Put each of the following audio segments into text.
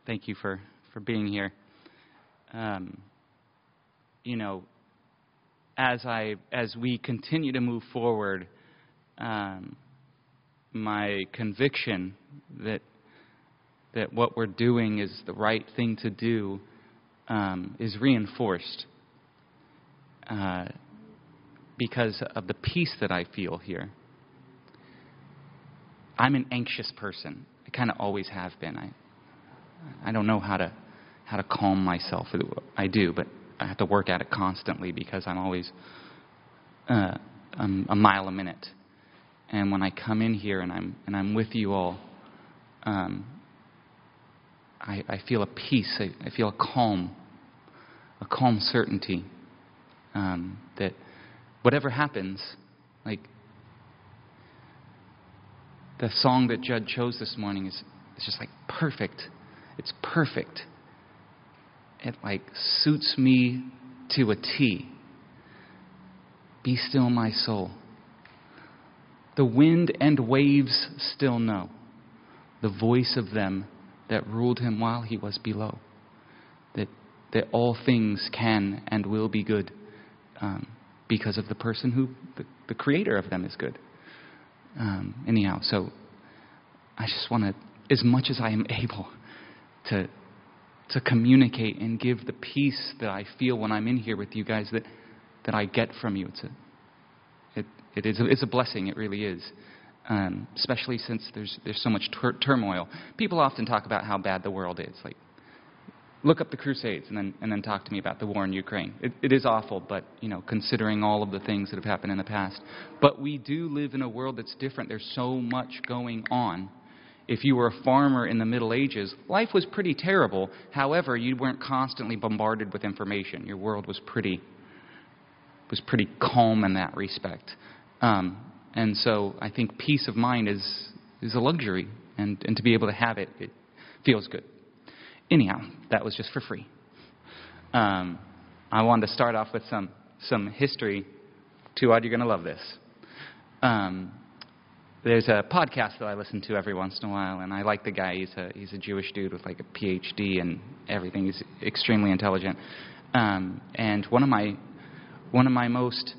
Thank you for being here. As we continue to move forward, my conviction that what we're doing is the right thing to do is reinforced because of the peace that I feel here. I'm an anxious person. I kind of always have been. I don't know how to calm myself. I do, but I have to work at it constantly because I'm always I'm a mile a minute. And when I come in here and I'm with you all, I feel a peace. I feel a calm certainty that whatever happens, like the song that Judd chose this morning is just like perfect. It's perfect. It like suits me to a T. Be still, my soul. The wind and waves still know the voice of them that ruled him while he was below. That all things can and will be good because of the person who, the creator of them is good. Anyhow, so I just want to, as much as I am able, to communicate and give the peace that I feel when I'm in here with you guys that I get from you. It's a blessing. It really is. Especially since there's so much turmoil. People often talk about how bad the world is. Like, look up the Crusades and then talk to me about the war in Ukraine. It is awful, but considering all of the things that have happened in the past. But we do live in a world that's different. There's so much going on. If you were a farmer in the Middle Ages, life was pretty terrible. However, you weren't constantly bombarded with information. Your world was pretty calm in that respect. And so I think peace of mind is a luxury, and to be able to have it feels good. Anyhow, that was just for free. I wanted to start off with some history. Tuad, you're going to love this. There's a podcast that I listen to every once in a while, and I like the guy. He's a Jewish dude with like a PhD and everything. He's extremely intelligent. And one of my most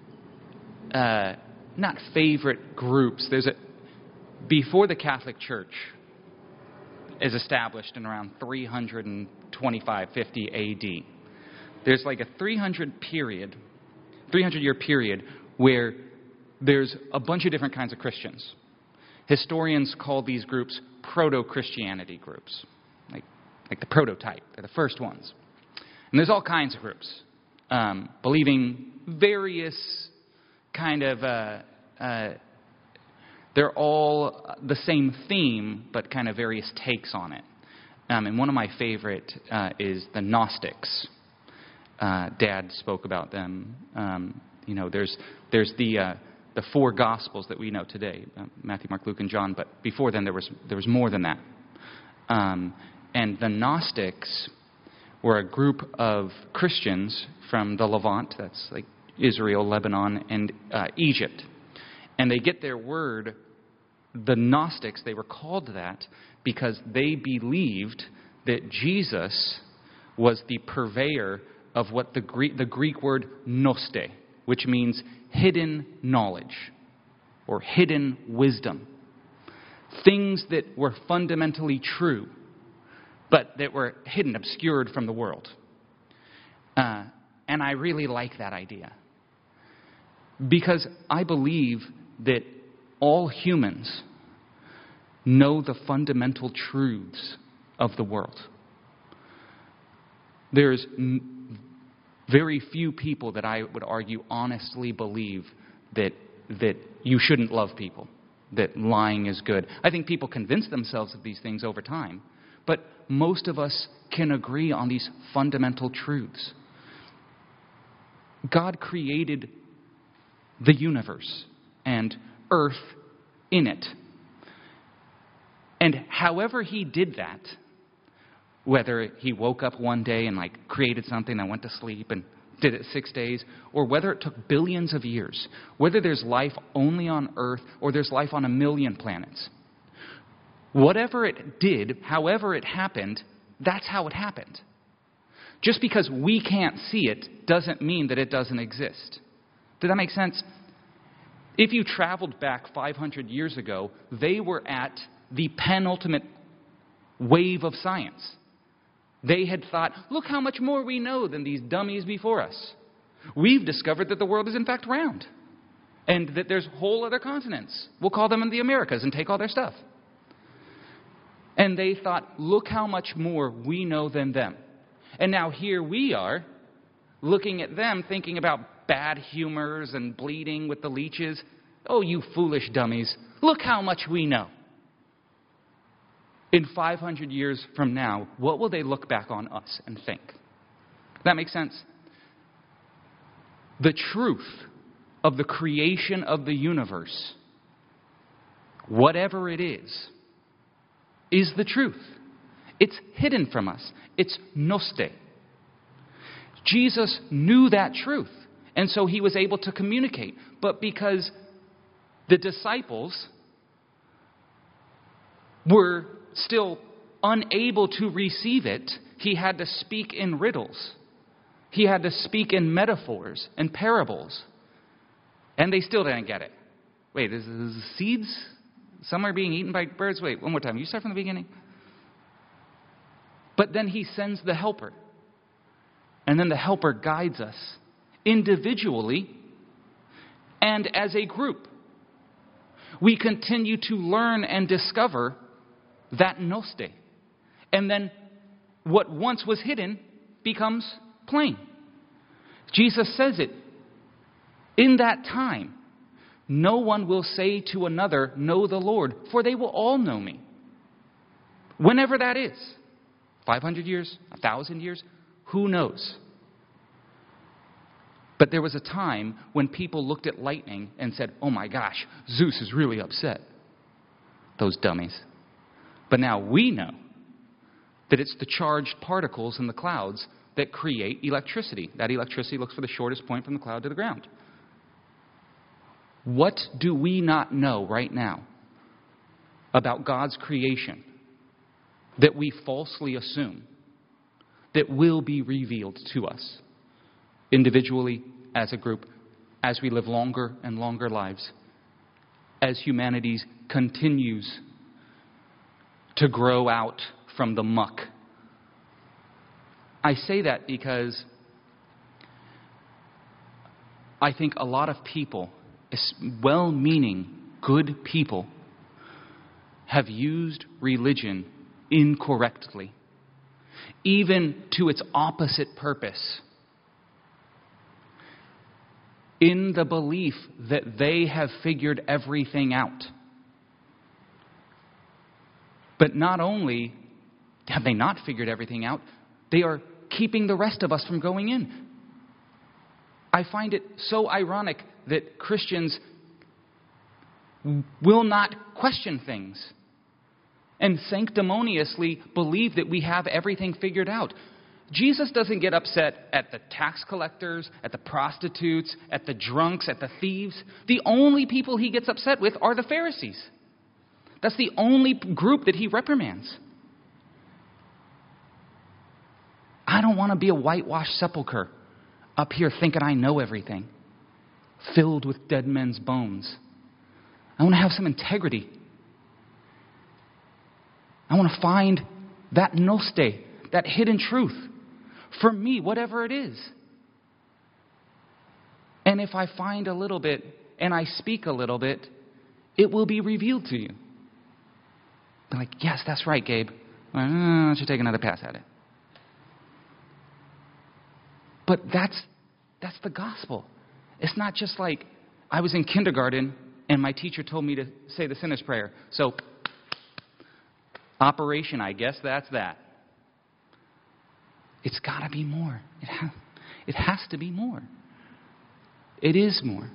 not favorite groups. Before the Catholic Church is established in around 325, 50 A.D. There's like a 300-year period where there's a bunch of different kinds of Christians. Historians call these groups proto-Christianity groups, like the prototype. They're the first ones. And there's all kinds of groups believing various kind of, they're all the same theme, but kind of various takes on it. And one of my favorite is the Gnostics. Dad spoke about them. There's the four Gospels that we know today, Matthew, Mark, Luke, and John. But before then, there was more than that. And the Gnostics were a group of Christians from the Levant, that's like Israel, Lebanon, and Egypt. And they get their word, the Gnostics, they were called that because they believed that Jesus was the purveyor of what the Greek word gnoste, which means hidden knowledge or hidden wisdom. Things that were fundamentally true, but that were hidden, obscured from the world. And I really like that idea. Because I believe that all humans know the fundamental truths of the world. There's very few people that I would argue honestly believe that you shouldn't love people, that lying is good. I think people convince themselves of these things over time, but most of us can agree on these fundamental truths. God created the universe and earth in it. And however he did that, whether he woke up one day and created something and went to sleep and did it 6 days, or whether it took billions of years, whether there's life only on earth or there's life on 1 million planets, whatever it did, however it happened, That's how it happened. Just because we can't see it doesn't mean that it doesn't exist. Did that make sense? If you traveled back 500 years ago, they were at the penultimate wave of science. They had thought, look how much more we know than these dummies before us. We've discovered that the world is in fact round. And that there's whole other continents. We'll call them the Americas and take all their stuff. And they thought, look how much more we know than them. And now here we are, looking at them, thinking about bad humors and bleeding with the leeches. Oh, you foolish dummies. Look how much we know. In 500 years from now, what will they look back on us and think? That makes sense? The truth of the creation of the universe, whatever it is the truth. It's hidden from us. It's gnoste. Jesus knew that truth, and so he was able to communicate. But because the disciples were still unable to receive it, he had to speak in riddles. He had to speak in metaphors and parables. And they still didn't get it. Wait, is seeds somewhere being eaten by birds? Wait, one more time. You start from the beginning. But then he sends the helper. And then the helper guides us individually and as a group. We continue to learn and discover that gnoste. And then what once was hidden becomes plain. Jesus says it. In that time, no one will say to another, know the Lord, for they will all know me. Whenever that is. 500 years, 1,000 years, who knows? But there was a time when people looked at lightning and said, oh my gosh, Zeus is really upset. Those dummies. But now we know that it's the charged particles in the clouds that create electricity. That electricity looks for the shortest point from the cloud to the ground. What do we not know right now about God's creation that we falsely assume that will be revealed to us individually, as a group, as we live longer and longer lives, as humanity continues to grow out from the muck? I say that because I think a lot of people, well-meaning, good people, have used religion incorrectly, even to its opposite purpose, in the belief that they have figured everything out. But not only have they not figured everything out, they are keeping the rest of us from going in. I find it so ironic that Christians will not question things and sanctimoniously believe that we have everything figured out. Jesus doesn't get upset at the tax collectors, at the prostitutes, at the drunks, at the thieves. The only people he gets upset with are the Pharisees. That's the only group that he reprimands. I don't want to be a whitewashed sepulcher up here thinking I know everything, filled with dead men's bones. I want to have some integrity. I want to find that gnoste, that hidden truth, for me, whatever it is. And if I find a little bit and I speak a little bit, it will be revealed to you. Be like, yes, that's right, Gabe. I should take another pass at it. But that's the gospel. It's not just like I was in kindergarten and my teacher told me to say the sinner's prayer. So, operation, I guess that's that. It's got to be more. It has to be more. It is more.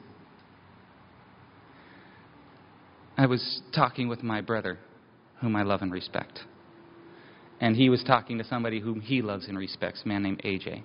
I was talking with my brother, whom I love and respect. And he was talking to somebody whom he loves and respects, a man named AJ.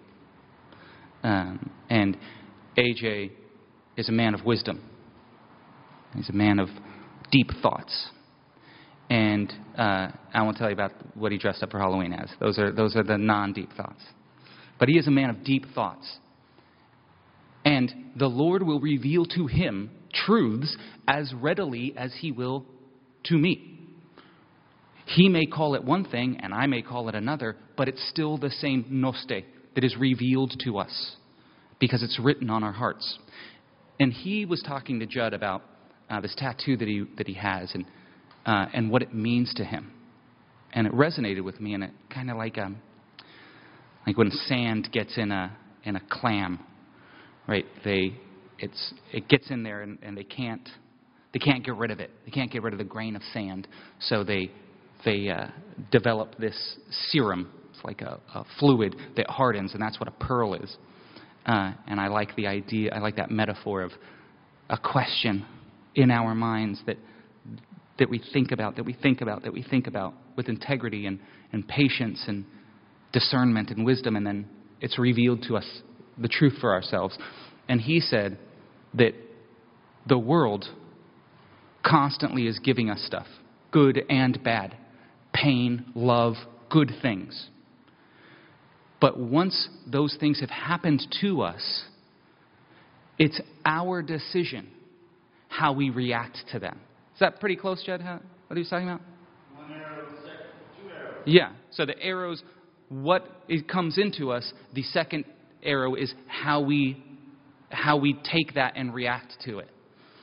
And AJ is a man of wisdom. He's a man of deep thoughts. And I won't tell you about what he dressed up for Halloween as. Those are the non-deep thoughts. But he is a man of deep thoughts. And the Lord will reveal to him truths as readily as he will to me. He may call it one thing and I may call it another, but it's still the same gnoste that is revealed to us because it's written on our hearts. And he was talking to Judd about this tattoo that he has and what it means to him. And it resonated with me, and it kind of like when sand gets in a clam, right? It gets in there and they can't get rid of it. They can't get rid of the grain of sand, so they develop this serum. It's like a fluid that hardens, and that's what a pearl is. And I like the idea. I like that metaphor of a question in our minds that we think about with integrity and patience and discernment and wisdom, and then it's revealed to us the truth for ourselves. And he said that the world constantly is giving us stuff, good and bad, pain, love, good things. But once those things have happened to us, it's our decision how we react to them. Is that pretty close, Jed? What are you talking about? One arrow, two arrows. Yeah. So the arrows, what it comes into us. The second arrow is how we take that and react to it.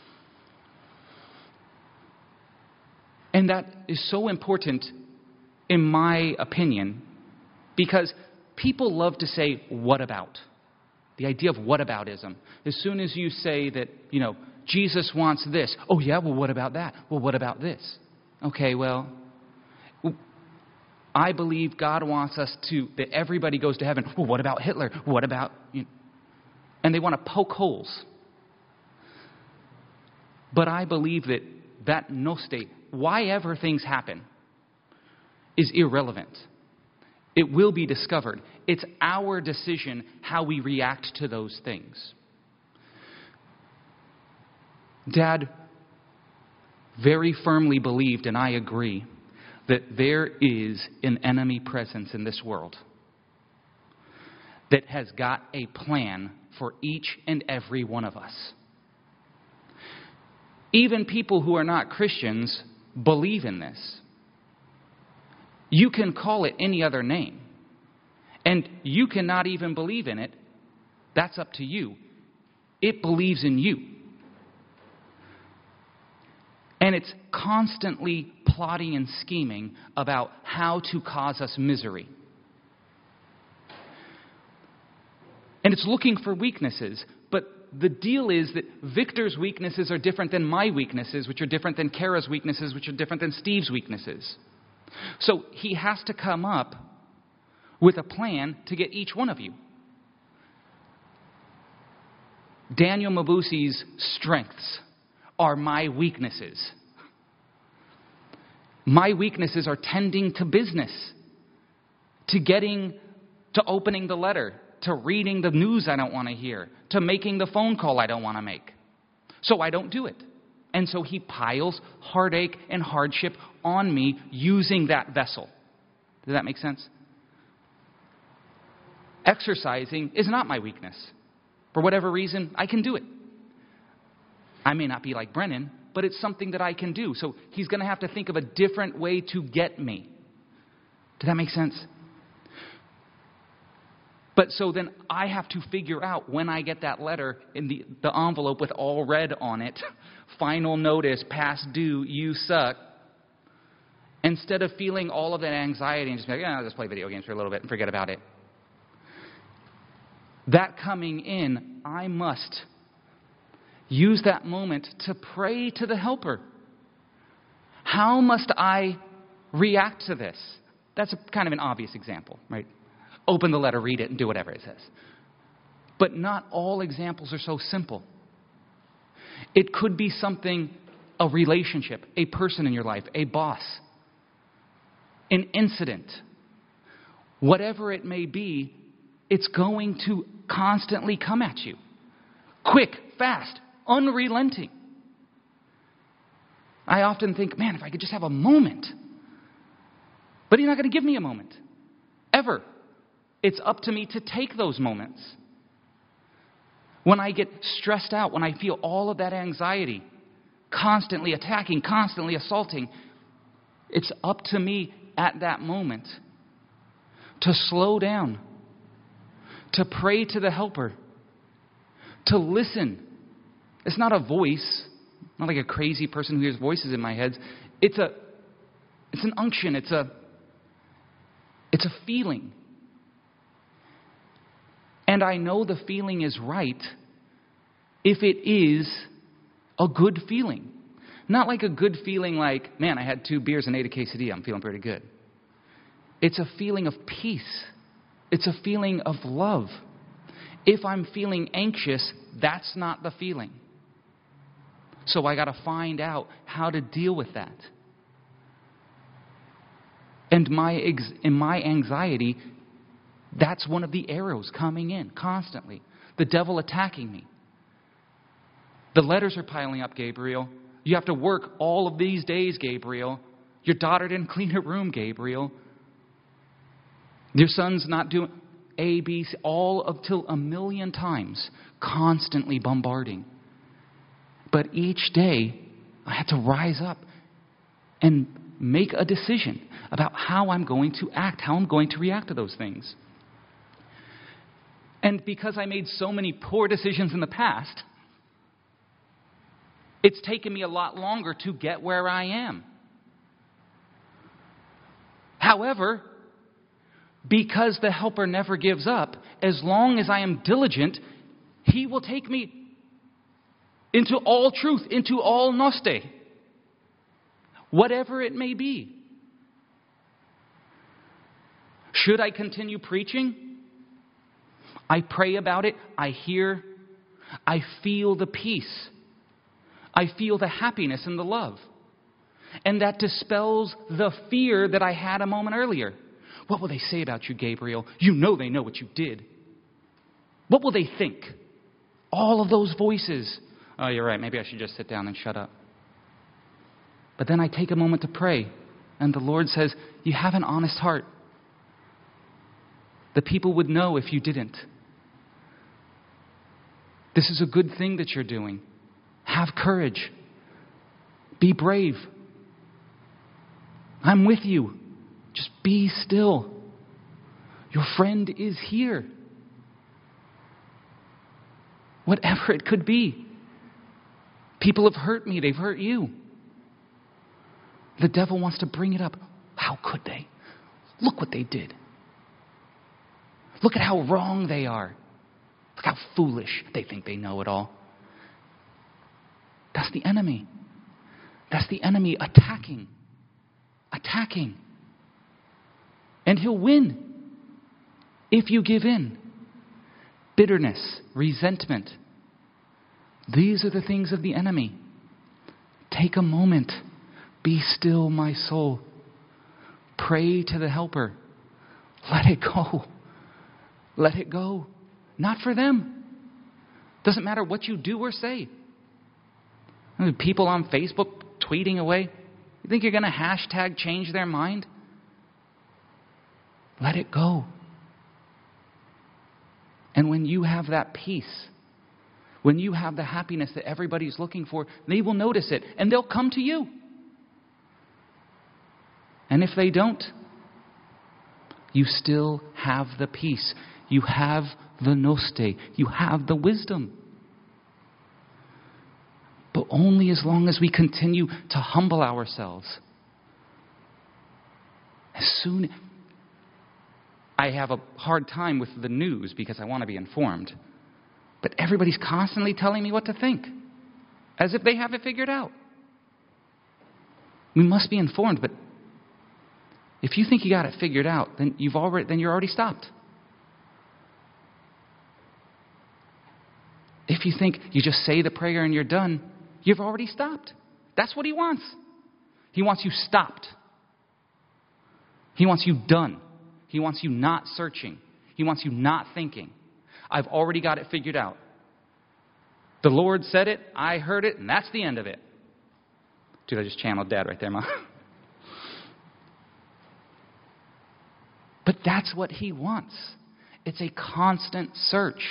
And that is so important, in my opinion, because people love to say, what about? The idea of whataboutism. As soon as you say that, Jesus wants this. Oh, yeah, well, what about that? Well, what about this? Okay, well, I believe God wants us that everybody goes to heaven. Well, what about Hitler? What about... And they want to poke holes. But I believe that gnoste, why ever things happen, is irrelevant. It will be discovered. It's our decision how we react to those things. Dad very firmly believed, and I agree, that there is an enemy presence in this world that has got a plan for each and every one of us. Even people who are not Christians believe in this. You can call it any other name. And you cannot even believe in it. That's up to you. It believes in you. And it's constantly plotting and scheming about how to cause us misery. And it's looking for weaknesses. But the deal is that Victor's weaknesses are different than my weaknesses, which are different than Kara's weaknesses, which are different than Steve's weaknesses. So he has to come up with a plan to get each one of you. Daniel Mabusi's strengths are my weaknesses. My weaknesses are tending to business, to opening the letter, to reading the news I don't want to hear, to making the phone call I don't want to make. So I don't do it. And so he piles heartache and hardship on me using that vessel. Does that make sense? Exercising is not my weakness. For whatever reason, I can do it. I may not be like Brennan, but it's something that I can do. So he's going to have to think of a different way to get me. Does that make sense? But so then I have to figure out when I get that letter in the envelope with all red on it, final notice, past due, you suck. Instead of feeling all of that anxiety and just be like, I'll just play video games for a little bit and forget about it. That coming in, I must use that moment to pray to the helper. How must I react to this? That's kind of an obvious example, right? Open the letter, read it, and do whatever it says. But not all examples are so simple. It could be something, a relationship, a person in your life, a boss, an incident. Whatever it may be, it's going to constantly come at you. Quick, fast, unrelenting. I often think, man, if I could just have a moment. But He's not going to give me a moment. Ever. It's up to me to take those moments. When I get stressed out, when I feel all of that anxiety, constantly attacking, constantly assaulting, it's up to me at that moment to slow down, to pray to the Helper, to listen. It's not a voice, not like a crazy person who hears voices in my head. It's an unction. It's a feeling. And I know the feeling is right if it is a good feeling. Not like a good feeling like, man, I had 2 beers and ate a quesadilla. I'm feeling pretty good. It's a feeling of peace. It's a feeling of love. If I'm feeling anxious, that's not the feeling. So I got to find out how to deal with that. And in my anxiety, that's one of the arrows coming in constantly. The devil attacking me. The letters are piling up, Gabriel. You have to work all of these days, Gabriel. Your daughter didn't clean her room, Gabriel. Your son's not doing A, B, C, all up till 1,000,000 times, constantly bombarding. But each day, I had to rise up and make a decision about how I'm going to act, how I'm going to react to those things. And because I made so many poor decisions in the past, it's taken me a lot longer to get where I am. However, because the Helper never gives up, as long as I am diligent, He will take me into all truth, into all Gnoste, whatever it may be. Should I continue preaching? I pray about it. I hear. I feel the peace. I feel the happiness and the love. And that dispels the fear that I had a moment earlier. What will they say about you, Gabriel? You know they know what you did. What will they think? All of those voices. Oh, you're right. Maybe I should just sit down and shut up. But then I take a moment to pray. And the Lord says, you have an honest heart. The people would know if you didn't. This is a good thing that you're doing. Have courage. Be brave. I'm with you. Just be still. Your friend is here. Whatever it could be. People have hurt me. They've hurt you. The devil wants to bring it up. How could they? Look what they did. Look at how wrong they are. Look how foolish they think they know it all. That's the enemy. That's the enemy attacking. Attacking. And he'll win if you give in. Bitterness, resentment. These are the things of the enemy. Take a moment. Be still, my soul. Pray to the Helper. Let it go. Let it go. Not for them. Doesn't matter what you do or say. People on Facebook tweeting away. You think you're going to hashtag change their mind? Let it go. And when you have that peace, when you have the happiness that everybody's looking for, they will notice it and they'll come to you. And if they don't, you still have the peace. You have the Gnoste. You have the wisdom. But only as long as we continue to humble ourselves. I have a hard time with the news because I want to be informed. But everybody's constantly telling me what to think. As if they have it figured out. We must be informed, but if you think you got it figured out, then you're already stopped. If you think you just say the prayer and you're done, you've already stopped. That's what he wants. He wants you stopped. He wants you done. He wants you not searching. He wants you not thinking. I've already got it figured out. The Lord said it, I heard it, and that's the end of it. Dude, I just channeled Dad right there, Mom. But that's what he wants. It's a constant search.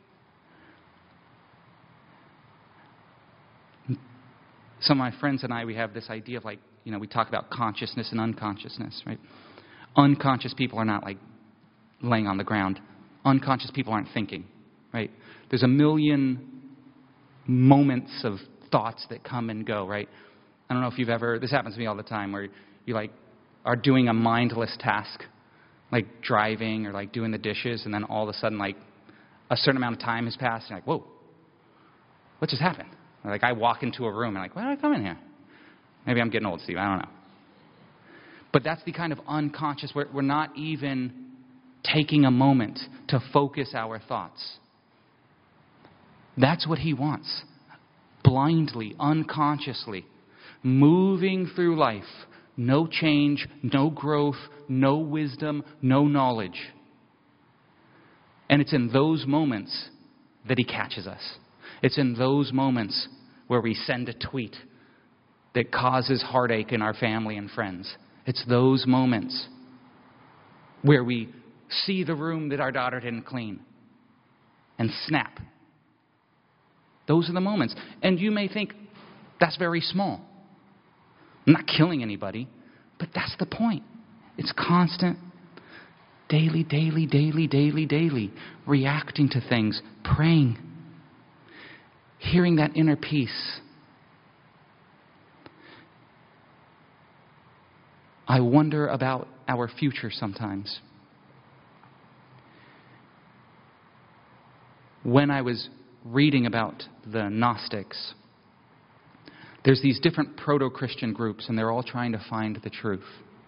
Some of my friends and I, we have this idea of we talk about consciousness and unconsciousness, right? Unconscious people are not laying on the ground. Unconscious people aren't thinking, right? There's a million moments of thoughts that come and go, right? I don't know if you've ever, this happens to me all the time, where you are doing a mindless task, like driving or doing the dishes, and then all of a sudden a certain amount of time has passed, and you're like, whoa, what just happened? Or I walk into a room and why did I come in here? Maybe I'm getting old, Steve, I don't know. But that's the kind of unconscious where we're not even taking a moment to focus our thoughts. That's what he wants. Blindly, unconsciously, moving through life. No change, no growth, no wisdom, no knowledge. And it's in those moments that he catches us. It's in those moments where we send a tweet that causes heartache in our family and friends. It's those moments where we see the room that our daughter didn't clean and snap. Those are the moments. And you may think, that's very small. I'm not killing anybody, but that's the point. It's constant, daily, reacting to things, praying, hearing that inner peace. I wonder about our future sometimes. When I was reading about the Gnostics, there's these different proto-Christian groups, and they're all trying to find the truth.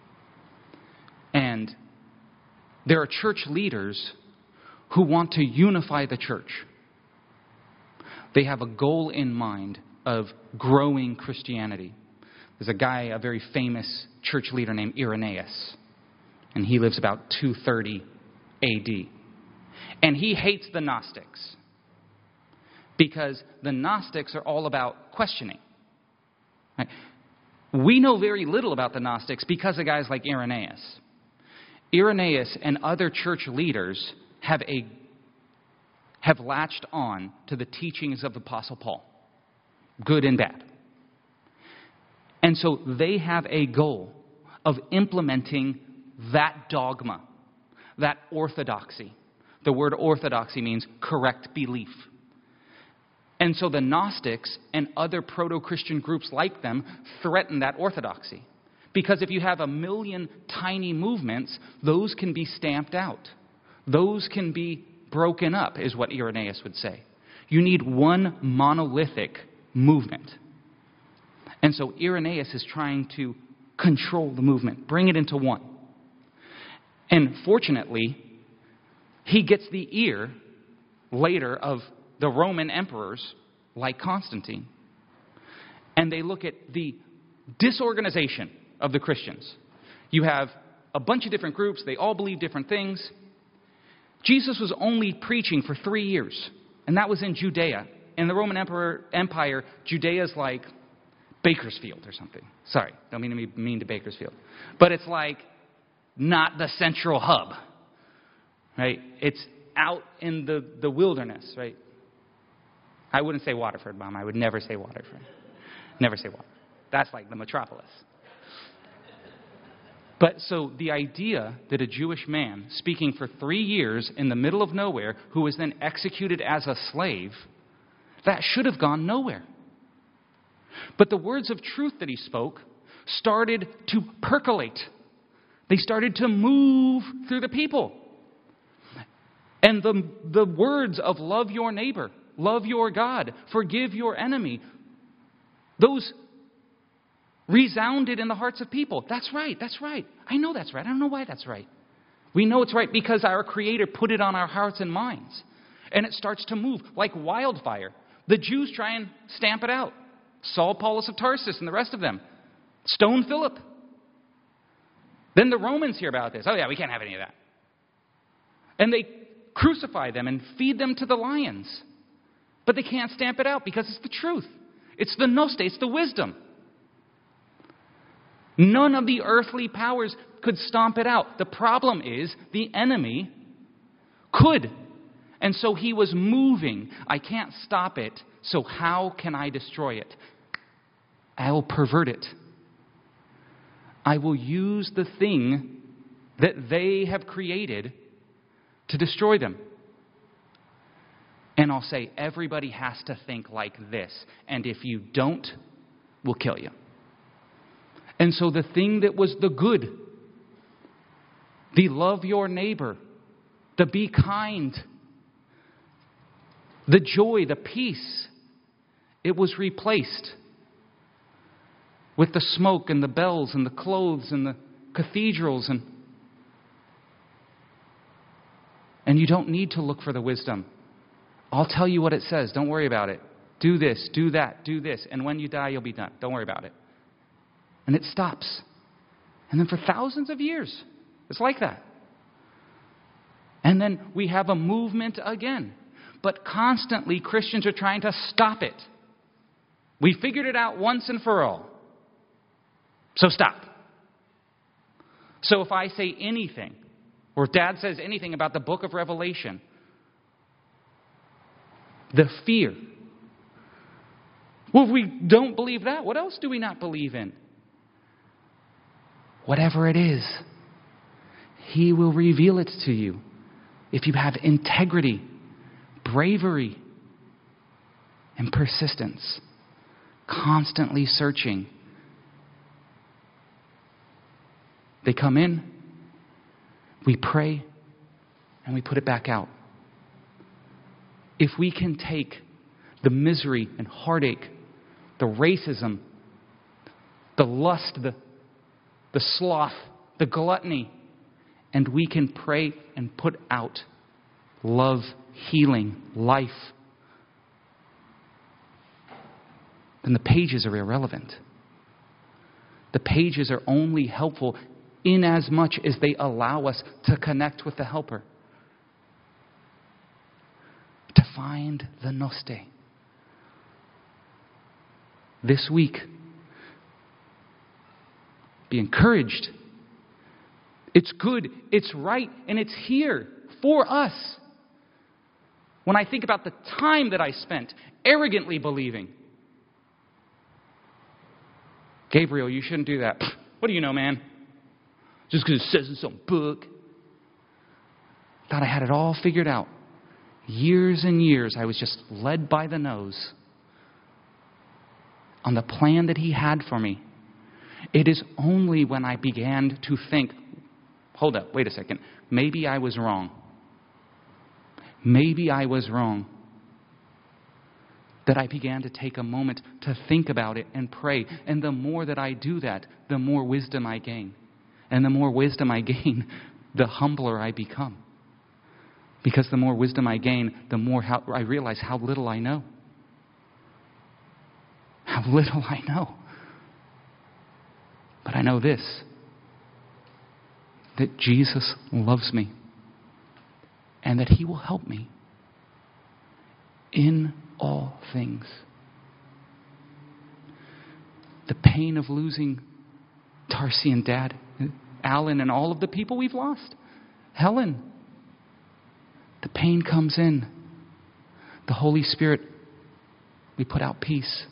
And there are church leaders who want to unify the church. They have a goal in mind of growing Christianity. There's a guy, a very famous church leader named Irenaeus, and he lives about 230 AD. And he hates the Gnostics because the Gnostics are all about questioning. Right? We know very little about the Gnostics because of guys like Irenaeus. Irenaeus and other church leaders have latched on to the teachings of the Apostle Paul, good and bad. And so they have a goal of implementing that dogma, that orthodoxy. The word orthodoxy means correct belief. And so the Gnostics and other proto-Christian groups like them threaten that orthodoxy. Because if you have a million tiny movements, those can be stamped out. Those can be broken up, is what Irenaeus would say. You need one monolithic movement. And so Irenaeus is trying to control the movement, bring it into one. And fortunately, he gets the ear later of the Roman emperors like Constantine. And they look at the disorganization of the Christians. You have a bunch of different groups. They all believe different things. Jesus was only preaching for 3 years, and that was in Judea. In the Roman Empire, Judea is like Bakersfield or something. Sorry, don't mean to be mean to Bakersfield. But it's not the central hub, right? It's out in the wilderness, right? I wouldn't say Waterford, Mom. I would never say Waterford. Never say Waterford. That's like the metropolis. But so the idea that a Jewish man speaking for 3 years in the middle of nowhere, who was then executed as a slave, that should have gone nowhere. But the words of truth that he spoke started to percolate. They started to move through the people. And the words of love your neighbor, love your God, forgive your enemy, those resounded in the hearts of people. That's right, that's right. I know that's right. I don't know why that's right. We know it's right because our Creator put it on our hearts and minds. And it starts to move like wildfire. The Jews try and stamp it out. Saul, Paulus of Tarsus, and the rest of them. Stone Philip. Then the Romans hear about this. Oh yeah, we can't have any of that. And they crucify them and feed them to the lions. But they can't stamp it out because it's the truth. It's the gnoste, it's the wisdom. None of the earthly powers could stomp it out. The problem is the enemy could. And so he was moving. I can't stop it, so how can I destroy it? I will pervert it. I will use the thing that they have created to destroy them. And I'll say, everybody has to think like this. And if you don't, we'll kill you. And so the thing that was the good, the love your neighbor, the be kind, the joy, the peace, it was replaced with the smoke and the bells and the clothes and the cathedrals. And you don't need to look for the wisdom. I'll tell you what it says. Don't worry about it. Do this, do that, do this. And when you die, you'll be done. Don't worry about it. And it stops. And then for thousands of years, it's like that. And then we have a movement again. But constantly, Christians are trying to stop it. We figured it out once and for all. So stop. So if I say anything, or if Dad says anything about the book of Revelation, the fear. Well, if we don't believe that, what else do we not believe in? Whatever it is, He will reveal it to you. If you have integrity, bravery, and persistence, constantly searching. They come in, we pray, and we put it back out. If we can take the misery and heartache, the racism, the lust, the sloth, the gluttony, and we can pray and put out love, healing, life, then the pages are irrelevant. The pages are only helpful in as much as they allow us to connect with the Helper. To find the Gnoste. This week, be encouraged. It's good, it's right, and it's here for us. When I think about the time that I spent arrogantly believing, Gabriel, you shouldn't do that. What do you know, man? Just because it says in some book. Thought I had it all figured out. Years and years, I was just led by the nose on the plan that He had for me. It is only when I began to think, hold up, wait a second, maybe I was wrong. Maybe I was wrong. That I began to take a moment to think about it and pray. And the more that I do that, the more wisdom I gain. And the more wisdom I gain, the humbler I become. Because the more wisdom I gain, the more I realize how little I know. How little I know. But I know this, that Jesus loves me and that He will help me in all things. The pain of losing Darcy and Dad, Alan and all of the people we've lost, Helen. The pain comes in. The Holy Spirit, we put out peace.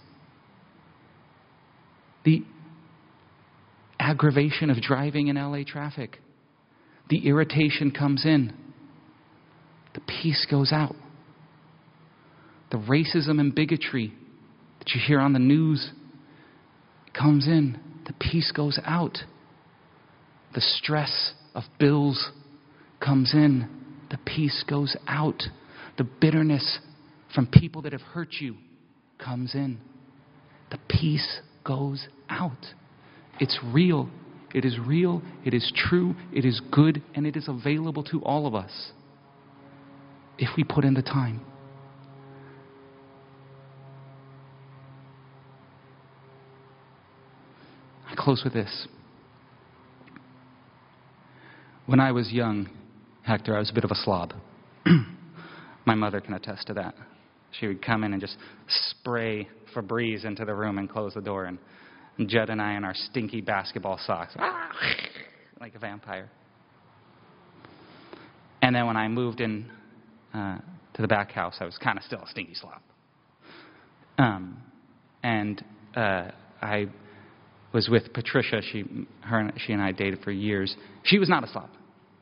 The aggravation of driving in LA traffic. The irritation comes in. The peace goes out. The racism and bigotry that you hear on the news comes in. The peace goes out. The stress of bills comes in. The peace goes out. The bitterness from people that have hurt you comes in. The peace goes out. It's real. It is real. It is true. It is good. And it is available to all of us if we put in the time. I close with this. When I was young, Hector, I was a bit of a slob. My mother can attest to that. She would come in and just spray Febreze into the room and close the door. And And Judd and I in our stinky basketball socks. Like a vampire. And then when I moved in to the back house, I was kind of still a stinky slop. I was with Patricia. She and I dated for years. She was not a slop.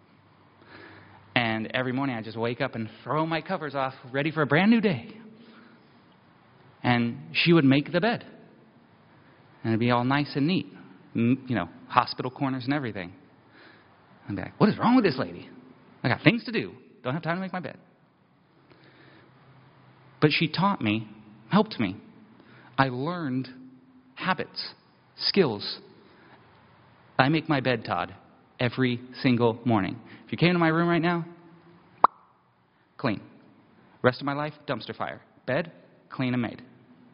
And every morning I just wake up and throw my covers off, ready for a brand new day. And she would make the bed. And it'd be all nice and neat. Hospital corners and everything. I'd be like, what is wrong with this lady? I got things to do. Don't have time to make my bed. But she taught me, helped me. I learned habits, skills. I make my bed, Todd, every single morning. If you came to my room right now, clean. Rest of my life, dumpster fire. Bed, clean and made.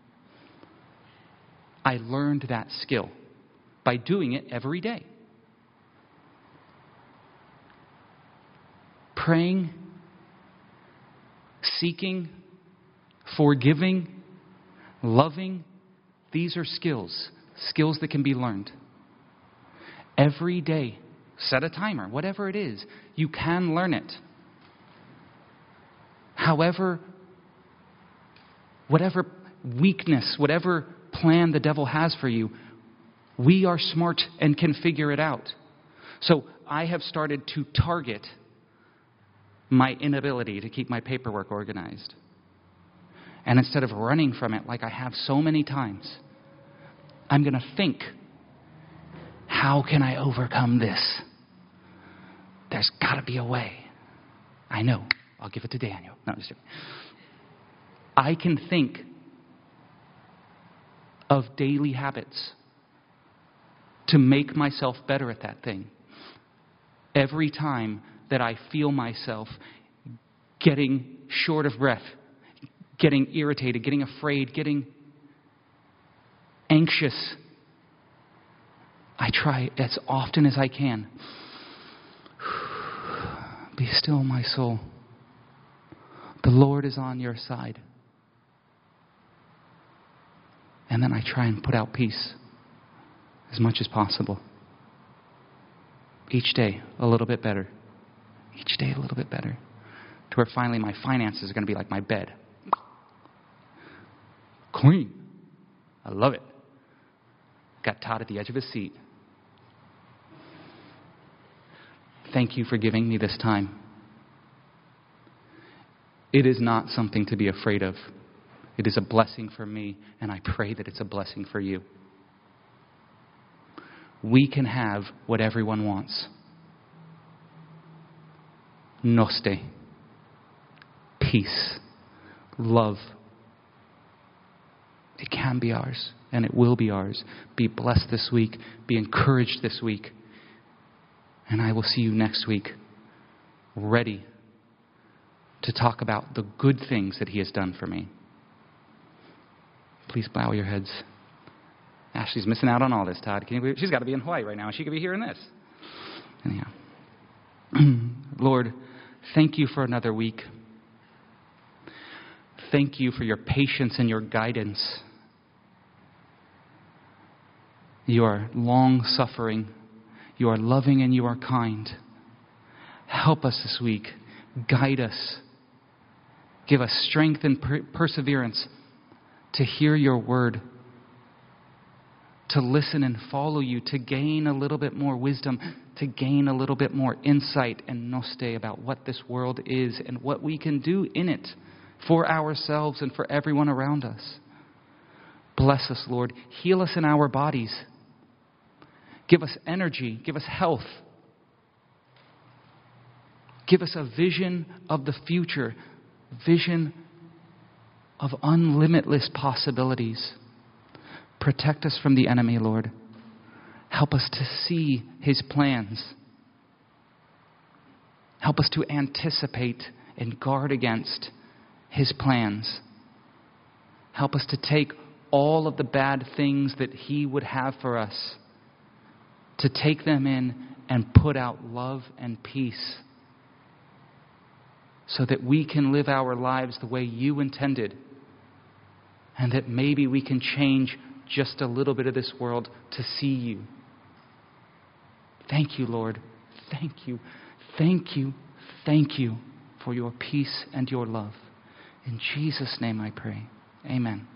I learned that skill by doing it every day. Praying, seeking, forgiving, loving, these are skills that can be learned. Every day, set a timer, whatever it is, you can learn it. However, whatever weakness, whatever plan the devil has for you, we are smart and can figure it out. So I have started to target my inability to keep my paperwork organized. And instead of running from it like I have so many times, I'm going to think, how can I overcome this? There's got to be a way. I know. I'll give it to Daniel. No, I'm just joking. I can think of daily habits to make myself better at that thing. Every time that I feel myself getting short of breath, getting irritated, getting afraid, getting anxious, I try as often as I can. Be still, my soul. The Lord is on your side. And then I try and put out peace as much as possible. Each day, a little bit better. Each day, a little bit better. To where finally my finances are going to be like my bed. Clean. I love it. Got Todd at the edge of his seat. Thank you for giving me this time. It is not something to be afraid of. It is a blessing for me, and I pray that it's a blessing for you. We can have what everyone wants. Noste. Peace. Love. It can be ours, and it will be ours. Be blessed this week. Be encouraged this week. And I will see you next week, ready to talk about the good things that He has done for me. Please bow your heads. Ashley's missing out on all this, Todd. Can you believe? She's got to be in Hawaii right now, and she could be hearing this. Anyhow. Lord, thank you for another week. Thank you for your patience and your guidance. You are long-suffering. You are loving and you are kind. Help us this week. Guide us. Give us strength and perseverance to hear your word, to listen and follow you, to gain a little bit more wisdom, to gain a little bit more insight and noste about what this world is and what we can do in it for ourselves and for everyone around us. Bless us, Lord. Heal us in our bodies. Give us energy. Give us health. Give us a vision of the future, vision of unlimitless possibilities. Protect us from the enemy, Lord. Help us to see his plans. Help us to anticipate and guard against his plans. Help us to take all of the bad things that he would have for us, to take them in and put out love and peace, so that we can live our lives the way you intended, and that maybe we can change just a little bit of this world to see you. Thank you, Lord. Thank you. Thank you. Thank you for your peace and your love. In Jesus' name I pray. Amen.